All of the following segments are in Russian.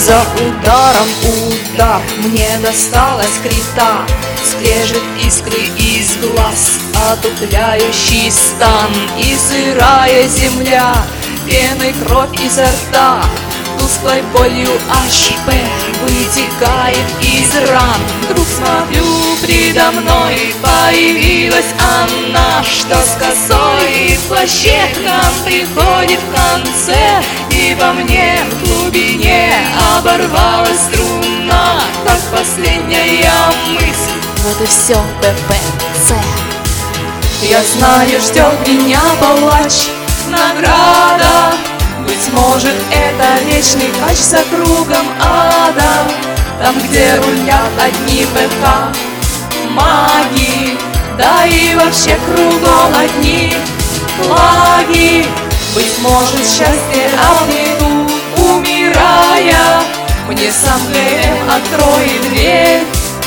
За ударом удар мне досталась крита, скрежет искры из глаз, отупляющий стан. И сырая земля, пеной кровь изо рта, тусклой болью АШП вытекает из ран. Вдруг смотрю, предо мной появилась она, что с косой и в плаще к нам приходит в конце. И во мне в глубине оборвалась струна, как последняя мысль. Вот и все, ППЦ. Я знаю, ждет меня палач, награда. Быть может, это вечный кач за кругом ада, там, где рулят одни ПК маги, да и вообще кругом одни флаги. Быть может, счастье обрету, умирая, мне сам ГМ откроет дверь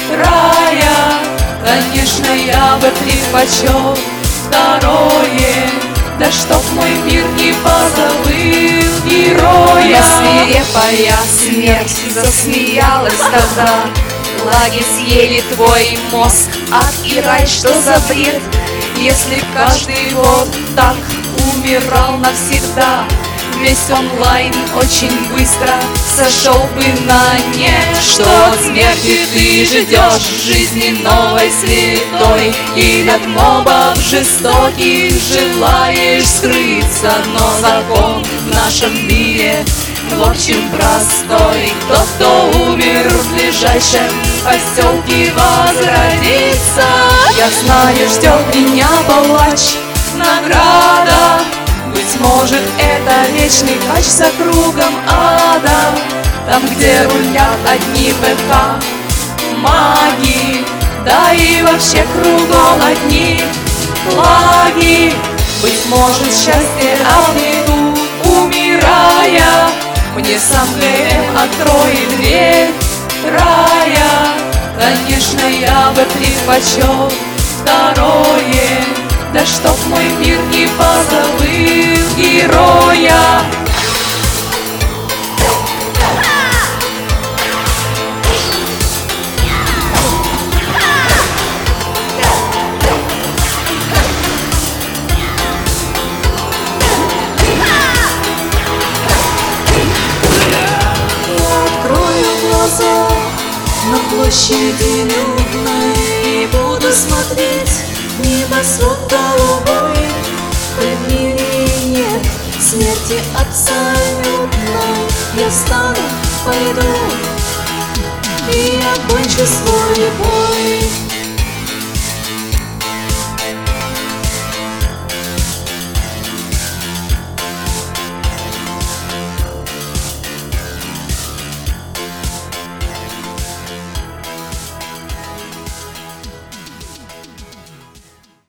рая. Конечно, я бы предпочел второе, да чтоб мой мир не позабыл героя. Свирепая смерть засмеялась тогда. Лаги съели твой мозг, ад и рай, что за бред? Если каждый вот так умирал навсегда, весь онлайн очень быстро сошел бы на нет. Что от смерти ты ждешь жизни новой, святой, или от мобов жестоких желаешь скрыться? Но закон в нашем мире в общем простой: тот, кто умер в ближайшем поселке, возродится. Я знаю, ждет меня палач, награда. Быть может, это вечный кач за кругом ада, там, где рулят одни ПК маги, да и вообще кругом одни флаги. Быть может, счастье обрету, умирая, мне сам ГМ откроет дверь рая. Конечно, я бы предпочел второе, да чтоб мой мир не позабыл героя. На площади людной и буду смотреть небосвод голубой. В мире нет смерти абсолютной. Я встану, пойду и окончу свой бой.